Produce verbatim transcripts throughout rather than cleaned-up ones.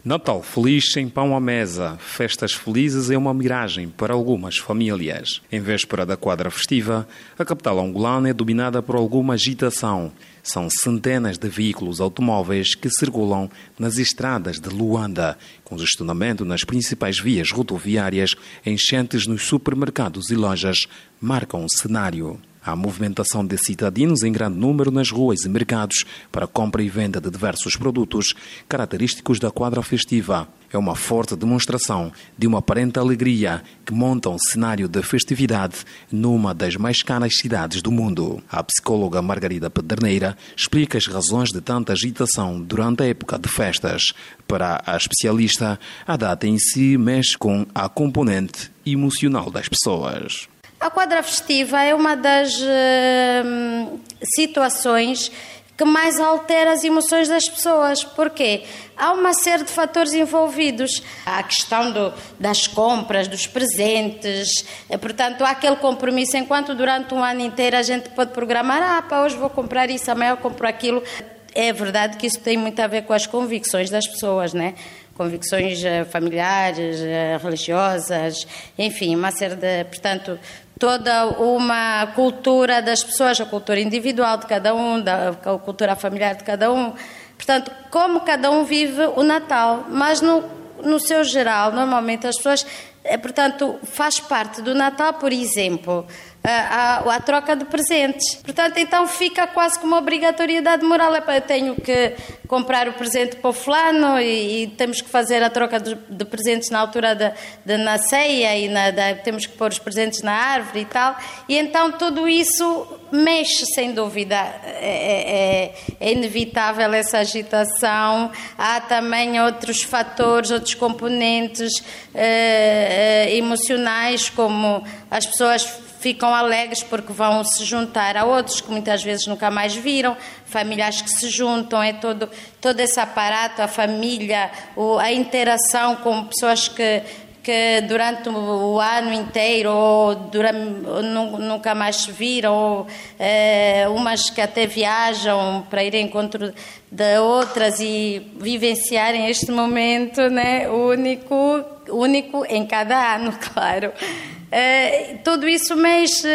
Natal feliz sem pão à mesa, festas felizes é uma miragem para algumas famílias. Em véspera da quadra festiva, a capital angolana é dominada por alguma agitação. São centenas de veículos automóveis que circulam nas estradas de Luanda, congestionamento nas principais vias rodoviárias, enchentes nos supermercados e lojas marcam o cenário. Há movimentação de cidadinos em grande número nas ruas e mercados para compra e venda de diversos produtos característicos da quadra festiva. É uma forte demonstração de uma aparente alegria que monta um cenário de festividade numa das mais caras cidades do mundo. A psicóloga Margarida Pederneira explica as razões de tanta agitação durante a época de festas. Para a especialista, a data em si mexe com a componente emocional das pessoas. A quadra festiva é uma das uh, situações que mais altera as emoções das pessoas. Porquê? Há uma série de fatores envolvidos. Há a questão do, das compras, dos presentes. Portanto, há aquele compromisso. Enquanto durante um ano inteiro a gente pode programar, ah, pá, hoje vou comprar isso, amanhã eu compro aquilo. É verdade que isso tem muito a ver com as convicções das pessoas, né? Convicções familiares, religiosas, enfim, uma série de... Portanto, toda uma cultura das pessoas, a cultura individual de cada um, da, a cultura familiar de cada um. Portanto, como cada um vive o Natal. Mas, no, no seu geral, normalmente as pessoas... Portanto, faz parte do Natal, por exemplo, a, a, a troca de presentes. Portanto, então fica quase como uma obrigatoriedade moral. Eu tenho que comprar o presente para o fulano e, e temos que fazer a troca de, de presentes na altura de, de, na ceia e na, de, temos que pôr os presentes na árvore e tal. E então tudo isso mexe, sem dúvida. É, é, é inevitável essa agitação. Há também outros fatores, outros componentes eh, emocionais, como as pessoas ficam alegres porque vão se juntar a outros que muitas vezes nunca mais viram, familiares que se juntam, é todo, todo esse aparato, a família, a interação com pessoas que, que durante o ano inteiro ou durante, nunca mais se viram, ou é, umas que até viajam para ir em encontro de outras e vivenciarem este momento, né, único, único em cada ano, claro. Uh, tudo isso mexe, uh,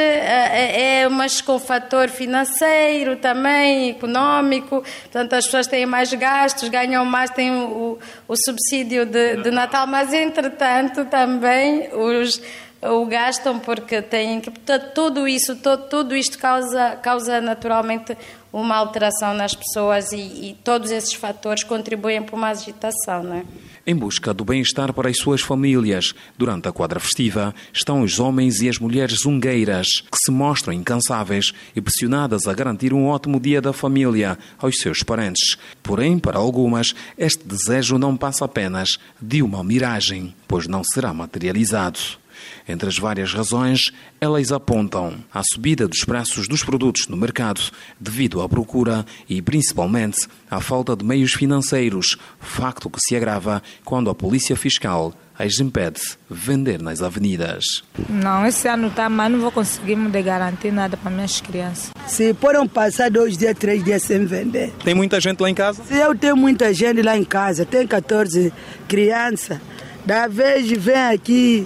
é, mas com fator financeiro também, económico, portanto as pessoas têm mais gastos, ganham mais, têm o, o subsídio de, de Natal, mas entretanto também os, o gastam porque têm que, portanto, tudo isso, todo, tudo isto causa, causa naturalmente uma alteração nas pessoas e, e todos esses fatores contribuem para uma agitação, não é? Em busca do bem-estar para as suas famílias, durante a quadra festiva, estão os homens e as mulheres zungueiras, que se mostram incansáveis e pressionadas a garantir um ótimo dia da família aos seus parentes. Porém, para algumas, este desejo não passa apenas de uma miragem, pois não será materializado. Entre as várias razões, elas apontam a subida dos preços dos produtos no mercado devido à procura e, principalmente, à falta de meios financeiros, facto que se agrava quando a Polícia Fiscal as impede de vender nas avenidas. Não, esse ano está, mas não vou conseguir me garantir nada para minhas crianças. Se foram passar dois dias, três dias sem vender. Tem muita gente lá em casa? Se eu tenho muita gente lá em casa, tenho catorze crianças, da vez vem aqui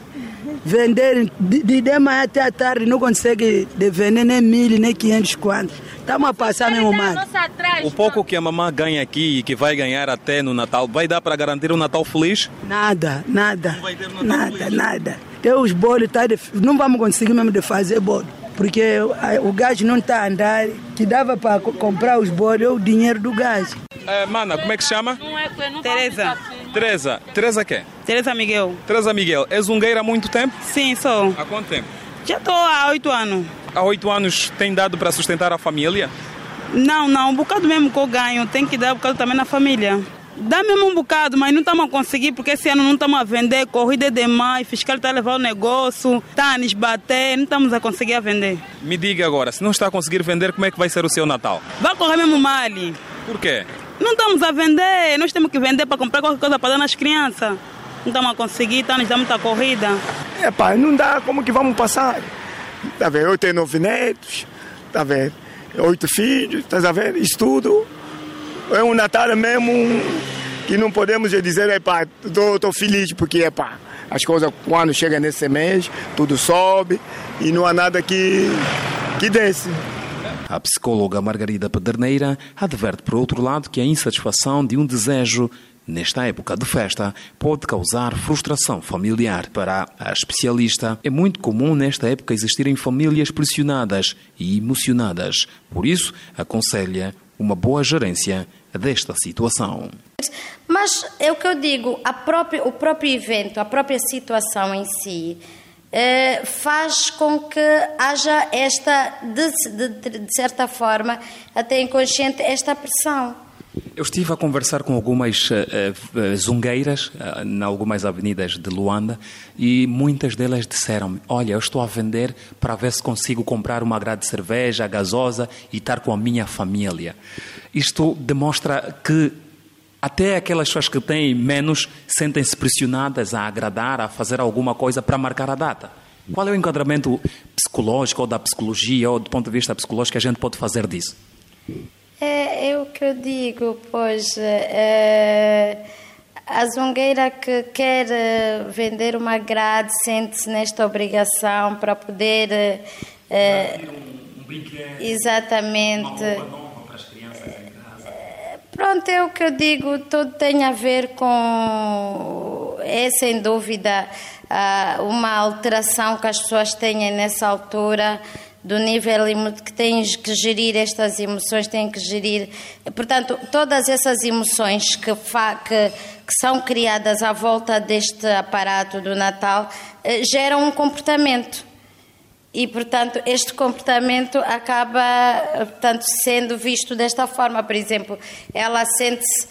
vender de, de manhã até a tarde, não consegue vender nem mil, nem quinhentos quantos. Estamos a passar mesmo mal. O pouco que a mamãe ganha aqui e que vai ganhar até no Natal, vai dar para garantir um Natal feliz? Nada, nada. Não vai ter um Natal nada, feliz? nada. Tem os bolos, tá de, não vamos conseguir mesmo de fazer bolo. Porque o gás não está a andar, que dava para comprar os bolos, é o dinheiro do gás. É, mana, como é que chama? Tereza. Tereza. Tereza quê? Tereza Miguel. Tereza Miguel. És zungueira há muito tempo? Sim, sou. Há quanto tempo? Já estou há oito anos. Há oito anos tem dado para sustentar a família? Não, não. Um bocado mesmo que eu ganho, tem que dar um bocado também na família. Dá mesmo um bocado, mas não estamos a conseguir, porque esse ano não estamos a vender, corrida demais, fiscal está a levar o negócio, está a nos bater, não estamos a conseguir a vender. Me diga agora, se não está a conseguir vender, como é que vai ser o seu Natal? Vai correr mesmo mal. Por quê? Não estamos a vender, nós temos que vender para comprar qualquer coisa para dar nas crianças. Não estamos a conseguir, está nos dando muita corrida. É pá, não dá, como que vamos passar? Tá vendo? Eu tenho nove netos, tá vendo? Oito filhos, tá vendo? Isso tudo. É um Natal mesmo que não podemos dizer, epá, estou feliz porque, epá, as coisas quando chegam nesse mês, tudo sobe e não há nada que, que desce. A psicóloga Margarida Pederneira adverte, por outro lado, que a insatisfação de um desejo nesta época de festa pode causar frustração familiar. Para a especialista, é muito comum nesta época existirem famílias pressionadas e emocionadas. Por isso, aconselha uma boa gerência desta situação. Mas é o que eu digo, a própria, o próprio evento, a própria situação em si, eh, faz com que haja esta, de, de, de certa forma, até inconsciente, esta pressão. Eu estive a conversar com algumas uh, uh, zungueiras uh, em algumas avenidas de Luanda e muitas delas disseram-me: olha, eu estou a vender para ver se consigo comprar uma grade de cerveja gasosa e estar com a minha família. Isto demonstra que até aquelas pessoas que têm menos sentem-se pressionadas a agradar, a fazer alguma coisa para marcar a data. Qual é o enquadramento psicológico ou da psicologia ou do ponto de vista psicológico que a gente pode fazer disso? É, é o que eu digo, pois é, a zungueira que quer vender uma grade sente-se nesta obrigação para poder é, um, um brinquedo, exatamente, uma roupa nova para as crianças em casa. Pronto, é o que eu digo, tudo tem a ver com, é sem dúvida uma alteração que as pessoas têm nessa altura do nível que tens que gerir estas emoções, têm que gerir... Portanto, todas essas emoções que, fa, que, que são criadas à volta deste aparato do Natal eh, geram um comportamento. E, portanto, este comportamento acaba, portanto, sendo visto desta forma. Por exemplo, ela sente-se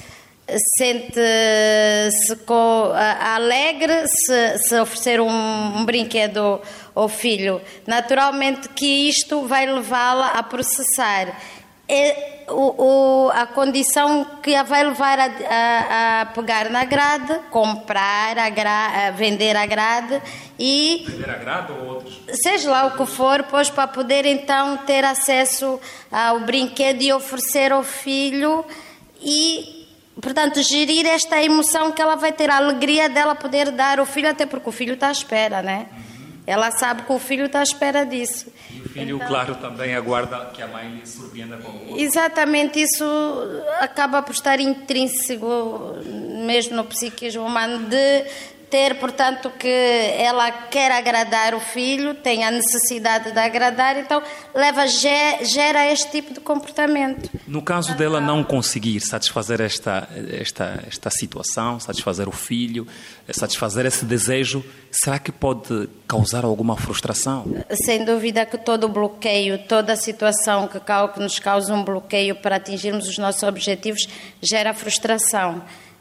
sente-se com, a, alegre se, se oferecer um, um brinquedo ao filho. Naturalmente que isto vai levá-la a processar. É o, o, a condição que a vai levar a, a, a pegar na grade, comprar, a gra, a vender a grade e... Vender a grade ou outros? Seja lá o que for, pois para poder então ter acesso ao brinquedo e oferecer ao filho e... Portanto, gerir esta emoção que ela vai ter, a alegria dela poder dar ao filho, até porque o filho está à espera, né? Uhum. Ela sabe que o filho está à espera disso. E o filho, então, claro, também aguarda que a mãe lhe surpreenda com o outro. Exatamente, isso acaba por estar intrínseco mesmo no psiquismo humano de ter, portanto, que ela quer agradar o filho, tem a necessidade de agradar, então leva, gera este tipo de comportamento. No caso dela não conseguir satisfazer esta, esta, esta situação, satisfazer o filho, satisfazer esse desejo, será que pode causar alguma frustração? Sem dúvida que todo bloqueio, toda a situação que, que nos causa um bloqueio para atingirmos os nossos objetivos gera frustração.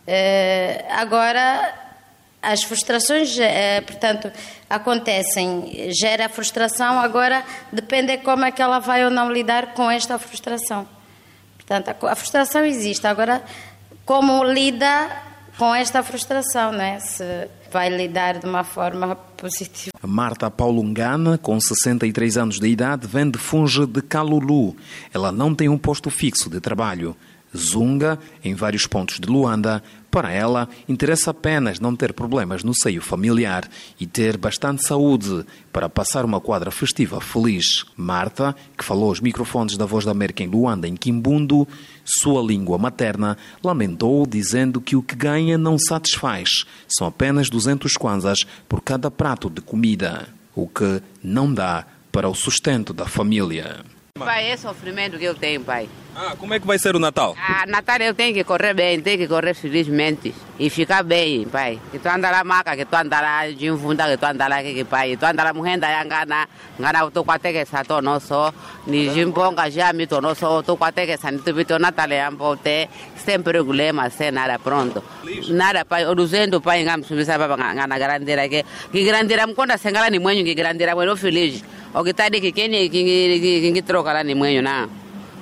Uh, agora... As frustrações, portanto, acontecem, gera frustração, agora depende de como é que ela vai ou não lidar com esta frustração. Portanto, a frustração existe, agora como lida com esta frustração, não é? Se vai lidar de uma forma positiva. Marta Paulo Ngana, com sessenta e três anos de idade, vende funge de Calulu. Ela não tem um posto fixo de trabalho. Zunga em vários pontos de Luanda. Para ela, interessa apenas não ter problemas no seio familiar e ter bastante saúde para passar uma quadra festiva feliz. Marta, que falou aos microfones da Voz da América em Luanda, em Quimbundo, sua língua materna, lamentou dizendo que o que ganha não satisfaz. São apenas duzentos kwanzas por cada prato de comida, o que não dá para o sustento da família. Pai, é sofrimento que eu tenho, pai. Ah, como é que vai ser o Natal? Ah, Natal eu tenho que correr bem, tenho que correr felizmente e ficar bem, pai. Que tu andará maca, que tu andará de funda, que tu andará que pai, tu andará morrendo da ngana, ngana tu quate que sa to no so, ni jimponga já me to no so, tu quate que sa ni tu bito Natal é ampote, sempre problema, sem nada pronto. Nada, pai, o duzendo pai ngam subisa baba ngana grandeira que que grandeira mkonda sengala ni mwenyu que grandeira bueno feliz. O que tá de que quem que que troca lá ni mwenyu na.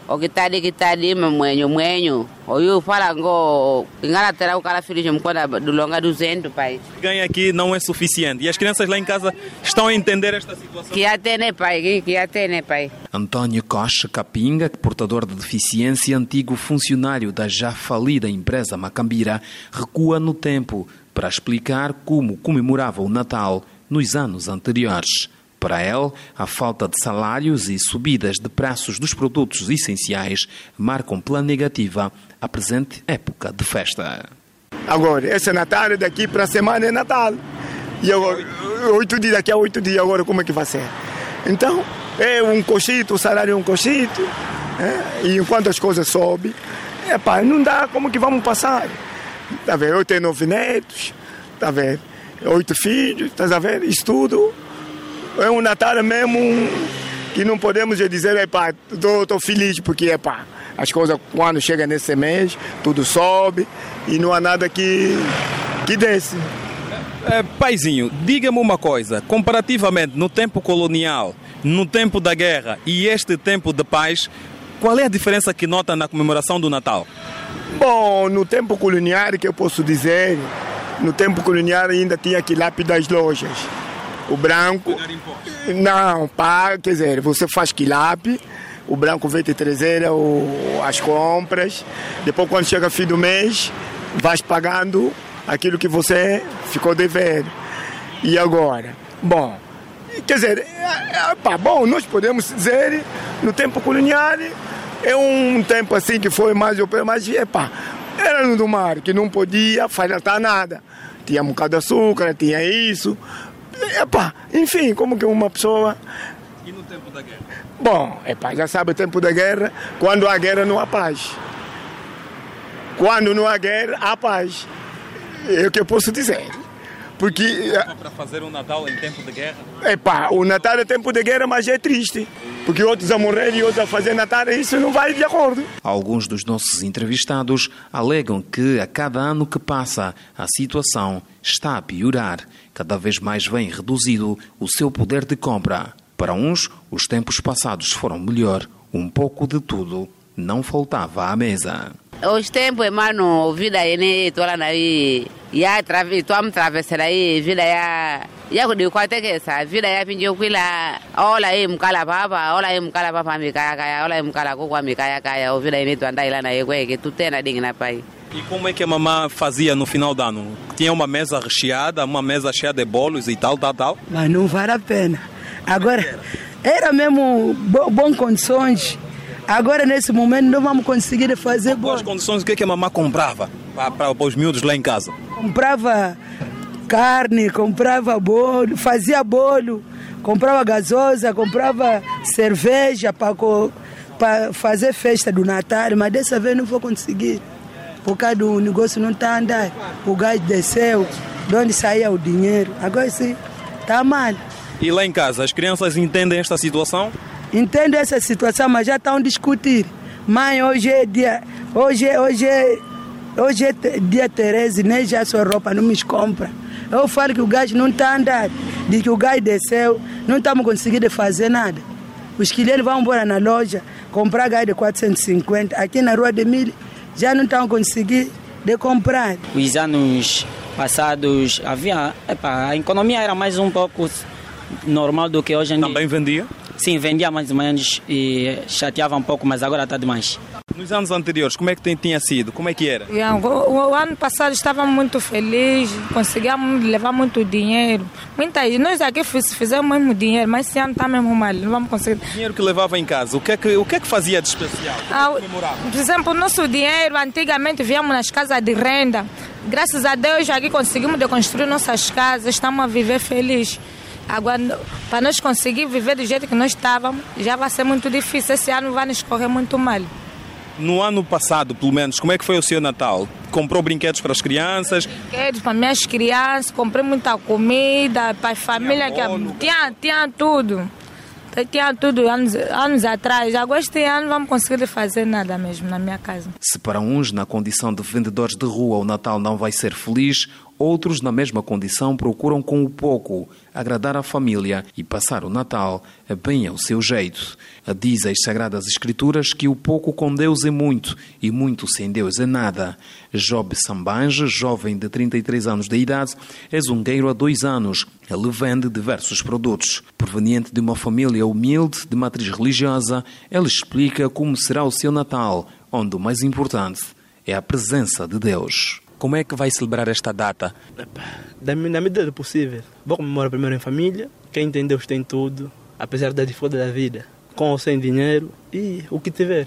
O que está ali, que está ali, mwenho, mwenho. O eu falo ngo, engana terá o cara feliz me conta do longa duzentos, pai. Ganha aqui não é suficiente. E as crianças lá em casa estão a entender esta situação? Que até, né, pai? Que até, né, pai? António Costa Capinga, portador de deficiência, antigo funcionário da já falida empresa Macambira, recua no tempo para explicar como comemorava o Natal nos anos anteriores. Para ele, a falta de salários e subidas de preços dos produtos essenciais marcam pela negativa a presente época de festa. Agora, esse Natal daqui para a semana é Natal. E agora, oito dias, daqui a oito dias, agora como é que vai ser? Então, é um cochito, o salário é um cochito. É? E enquanto as coisas sobem, é, pá, não dá como que vamos passar. Tá vendo? Eu tenho nove netos, tá vendo? Oito filhos, tá vendo? Isso tudo. É um Natal mesmo que não podemos dizer, epá, estou feliz porque epá, as coisas quando chega nesse mês, tudo sobe e não há nada que, que desce. É, paizinho, diga-me uma coisa, comparativamente no tempo colonial, no tempo da guerra e este tempo de paz, qual é a diferença que nota na comemoração do Natal? Bom, no tempo colonial, que eu posso dizer, no tempo colonial ainda tinha que lápis das lojas. O branco, não, pá, quer dizer, você faz quilape, o branco vem te trazer o, as compras, depois quando chega fim do mês, vais pagando aquilo que você ficou devendo. E agora? Bom, quer dizer, é, é, pá, bom, nós podemos dizer, no tempo colonial, é um tempo assim que foi mais, mais é, pá, era no do mar, que não podia faltar nada. Tinha um bocado de açúcar, tinha isso. Epá, enfim, como que uma pessoa... E no tempo da guerra? Bom, epá, já sabe o tempo da guerra, quando há guerra não há paz. Quando não há guerra, há paz. É o que eu posso dizer. Porque... Para fazer um Natal em tempo de guerra? Epá, o Natal é tempo de guerra, mas é triste. Porque outros a morrer e outros a fazer Natal, isso não vai de acordo. Alguns dos nossos entrevistados alegam que a cada ano que passa, a situação está a piorar. Cada vez mais vem reduzido o seu poder de compra. Para uns, os tempos passados foram melhor. Um pouco de tudo não faltava à mesa. Os tempos, mano, vida aí, né, tô lá aí, já através, tô a travessar aí, vida já, já que deu quase que essa, vida já pediu que lá, olha aí, mukala papa, olha aí, mukala papa, me caia, caia, olha aí, mukala coco, me caia, caia, o vida aí, tu andar lá na égua, que tu tem na digna, pai. E como é que a mamãe fazia no final do ano? Tinha uma mesa recheada, uma mesa cheia de bolos e tal, tal, tal? Mas não vale a pena. Agora, era mesmo bo bom condições. Agora, nesse momento, não vamos conseguir fazer bolo. Boas condições, o que é que a mamãe comprava para, para, para os miúdos lá em casa? Comprava carne, comprava bolo, fazia bolo, comprava gasosa, comprava cerveja para, para fazer festa do Natal, mas dessa vez não vou conseguir. Por causa do negócio não está andando. O gás desceu, de onde saía o dinheiro. Agora sim, está mal. E lá em casa, as crianças entendem esta situação? Entendo essa situação, mas já estão a discutir. Mãe, hoje é dia, hoje, hoje, hoje é dia Tereza, nem já sua roupa não me compra. Eu falo que o gás não está andando, diz que o gás desceu, não estamos conseguindo fazer nada. Os clientes vão embora na loja, comprar gás de quatrocentos e cinquenta, aqui na Rua de Milho, já não estão conseguindo de comprar. Os anos passados, havia, epa, a economia era mais um pouco normal do que hoje em dia. Também vendia? Sim, vendia mais ou menos e chateava um pouco, mas agora está demais. Nos anos anteriores, como é que tinha sido? Como é que era? O, o, o ano passado estávamos muito felizes, conseguíamos levar muito dinheiro. Muitas, nós aqui fizemos mesmo dinheiro, mas esse ano está mesmo mal, não vamos conseguir. O dinheiro que levava em casa, o que é que, o que, é que fazia de especial? Ah, por exemplo, o nosso dinheiro, antigamente víamos nas casas de renda. Graças a Deus aqui conseguimos de construir nossas casas, estamos a viver felizes. Agora, para nós conseguir viver do jeito que nós estávamos, já vai ser muito difícil. Esse ano vai nos correr muito mal. No ano passado, pelo menos, como é que foi o seu Natal? Comprou brinquedos para as crianças? Brinquedos para minhas crianças, comprei muita comida para a família. Tinha, que, tinha, tinha tudo. Tinha tudo anos, anos atrás. Agora este ano não vamos conseguir fazer nada mesmo na minha casa. Se para uns, na condição de vendedores de rua, o Natal não vai ser feliz, Outros, na mesma condição, procuram com o pouco agradar a família e passar o Natal bem ao seu jeito. Diz as Sagradas Escrituras que o pouco com Deus é muito e muito sem Deus é nada. Job Sambange, jovem de trinta e três anos de idade, é zungueiro há dois anos. Ele vende diversos produtos. Proveniente de uma família humilde, de matriz religiosa, ele explica como será o seu Natal, onde o mais importante é a presença de Deus. Como é que vai celebrar esta data? Da medida do possível. Vou comemorar primeiro em família. Quem tem Deus tem tudo, apesar da dificuldade da vida. Com ou sem dinheiro e o que tiver.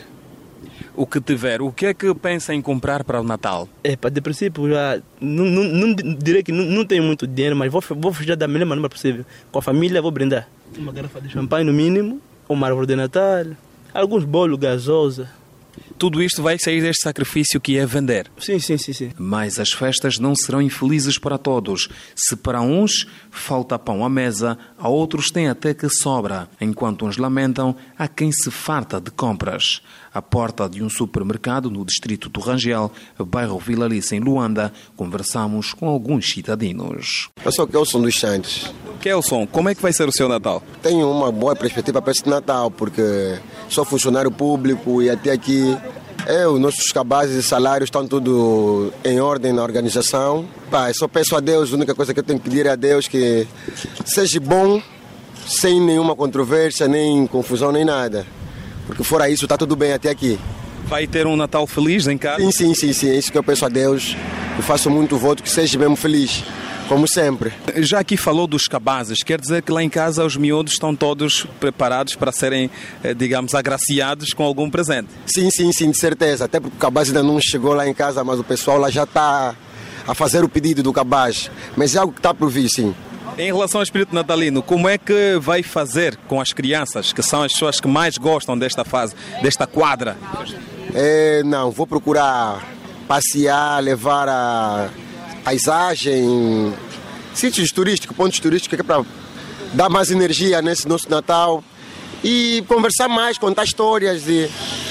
O que tiver. O que é que pensa em comprar para o Natal? É, para de princípio, já não, não, não direi que não, não tenho muito dinheiro, mas vou, vou fugir da melhor maneira possível. Com a família vou brindar. Uma garrafa de champanhe no mínimo, uma árvore de Natal, alguns bolos, gasosa. Tudo isto vai sair deste sacrifício que é vender. Sim, sim, sim, sim. Mas as festas não serão infelizes para todos. Se para uns falta pão à mesa, a outros tem até que sobra. Enquanto uns lamentam, há quem se farta de compras. À porta de um supermercado no distrito do Rangel, bairro Vilalice, em Luanda, conversamos com alguns cidadãos. Eu sou Kelson dos Santos. Kelson, como é que vai ser o seu Natal? Tenho uma boa perspectiva para esse Natal, porque sou funcionário público e até aqui eu, nossos cabazes e salários estão tudo em ordem na organização. Pá, só peço a Deus, a única coisa que eu tenho que pedir é a Deus que seja bom, sem nenhuma controvérsia, nem confusão, nem nada. Porque fora isso, está tudo bem até aqui. Vai ter um Natal feliz em casa? Sim, sim, sim, sim. É isso que eu peço a Deus. Eu faço muito voto que seja mesmo feliz, como sempre. Já aqui falou dos cabazes, quer dizer que lá em casa os miúdos estão todos preparados para serem, digamos, agraciados com algum presente? Sim, sim, sim, de certeza. Até porque o cabaz ainda não chegou lá em casa, mas o pessoal lá já está a fazer o pedido do cabaz. Mas é algo que está por vir, sim. Em relação ao espírito natalino, como é que vai fazer com as crianças, que são as pessoas que mais gostam desta fase, desta quadra? É, não, vou procurar passear, levar a paisagem, sítios turísticos, pontos turísticos, que é para dar mais energia nesse nosso Natal e conversar mais, contar histórias. E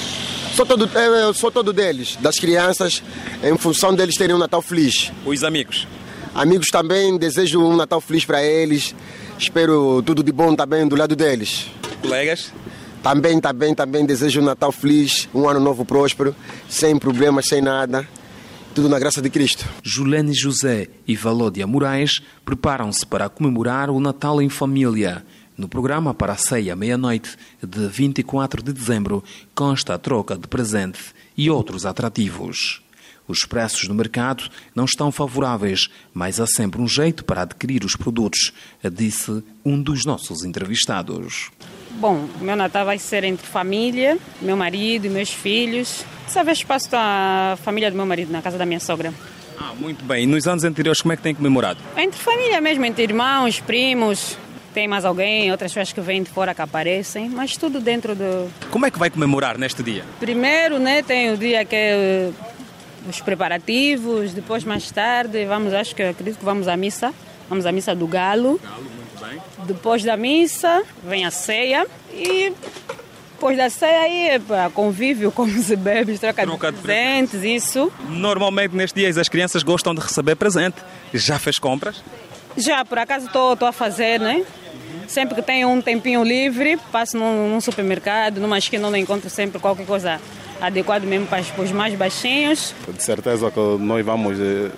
sou todo, eu sou todo deles, das crianças, em função deles terem um Natal feliz. Os amigos? Amigos também, desejo um Natal feliz para eles. Espero tudo de bom também do lado deles. Colegas? Também, também, também desejo um Natal feliz, um ano novo próspero, sem problemas, sem nada. Tudo na graça de Cristo. Julene José e Valódia Moraes preparam-se para comemorar o Natal em família. No programa para a ceia meia-noite de vinte e quatro de dezembro consta a troca de presente e outros atrativos. Os preços no mercado não estão favoráveis, mas há sempre um jeito para adquirir os produtos, disse um dos nossos entrevistados. Bom, meu Natal vai ser entre família, meu marido e meus filhos. Dessa vez passo a família do meu marido na casa da minha sogra. Ah, muito bem. E nos anos anteriores como é que tem comemorado? Entre família mesmo, entre irmãos, primos. Tem mais alguém, outras pessoas que vêm de fora que aparecem, mas tudo dentro do... Como é que vai comemorar neste dia? Primeiro, né, tem o dia que é os preparativos, depois mais tarde, vamos, acho que eu acredito que vamos à missa. Vamos à missa do Galo. Galo, muito bem. Depois da missa, vem a ceia e depois da ceia aí é para convívio, como se bebe, troca, troca de presentes, de isso. Normalmente nestes dias as crianças gostam de receber presente. Já fez compras? Já, por acaso estou a fazer, né? Sempre que tenho um tempinho livre, passo num, num supermercado, numa esquina onde encontro sempre qualquer coisa adequada mesmo para os mais baixinhos. De certeza que nós vamos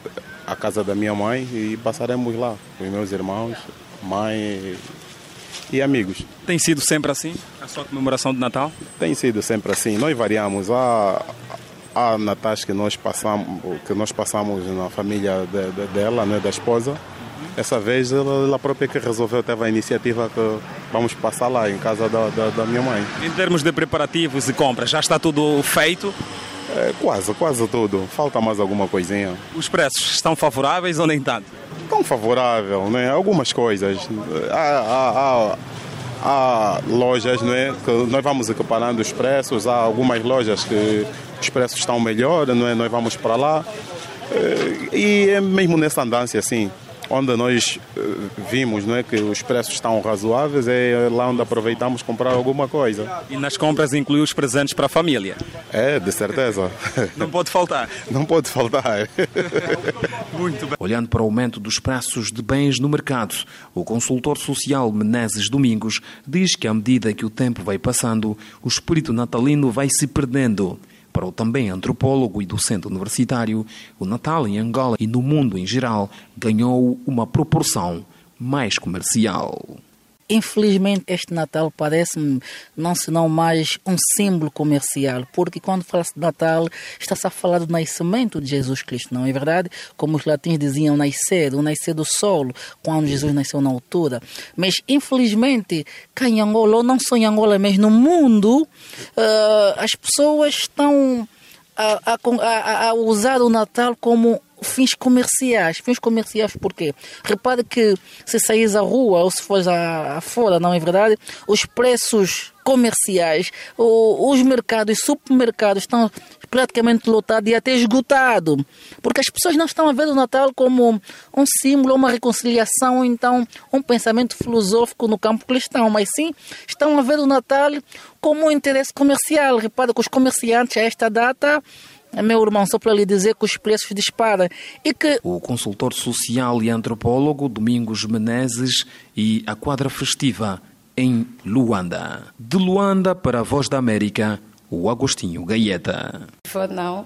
à casa da minha mãe e passaremos lá com os meus irmãos, mãe e amigos. Tem sido sempre assim a sua comemoração de Natal? Tem sido sempre assim. Nós variamos. Há, há natais que nós passamos, que nós passamos na família de, de, dela, né, da esposa. Essa vez ela, ela própria que resolveu, teve a iniciativa que vamos passar lá em casa da, da, da minha mãe. Em termos de preparativos e compras, já está tudo feito? É, quase, quase tudo. Falta mais alguma coisinha. Os preços estão favoráveis ou nem tanto? Estão favoráveis, né? Algumas coisas. Há, há, há, há lojas, né, que nós vamos equiparando os preços. Há algumas lojas que os preços estão melhor, né? Nós vamos para lá. E é mesmo nessa andância, assim. onde nós uh, vimos, não é, que os preços estão razoáveis, é lá onde aproveitamos comprar alguma coisa. E nas compras inclui os presentes para a família? É, de certeza. Não pode faltar? Não pode faltar. Muito bem. Olhando para o aumento dos preços de bens no mercado, o consultor social Menezes Domingos diz que à medida que o tempo vai passando, o espírito natalino vai se perdendo. Para o também antropólogo e docente universitário, o Natal em Angola e no mundo em geral ganhou uma proporção mais comercial. Infelizmente, este Natal parece-me não senão mais um símbolo comercial, porque quando fala-se de Natal, está-se a falar do nascimento de Jesus Cristo, não é verdade? Como os latins diziam, nascer, o nascer do sol, quando Jesus nasceu na altura. Mas, infelizmente, cá em Angola, ou não só em Angola, mas no mundo, uh, as pessoas estão a, a, a, a usar o Natal como fins comerciais. Fins comerciais por quê? Repare que se saís à rua ou se fores fora, não é verdade? Os preços comerciais, os mercados, os supermercados estão praticamente lotados e até esgotados. Porque as pessoas não estão a ver o Natal como um símbolo, uma reconciliação, então um pensamento filosófico no campo cristão, mas sim estão a ver o Natal como um interesse comercial. Repare que os comerciantes a esta data, meu irmão, só para lhe dizer que os preços disparam e que... O consultor social e antropólogo Domingos Menezes e a quadra festiva em Luanda. De Luanda para a Voz da América, o Agostinho Gaeta. Não.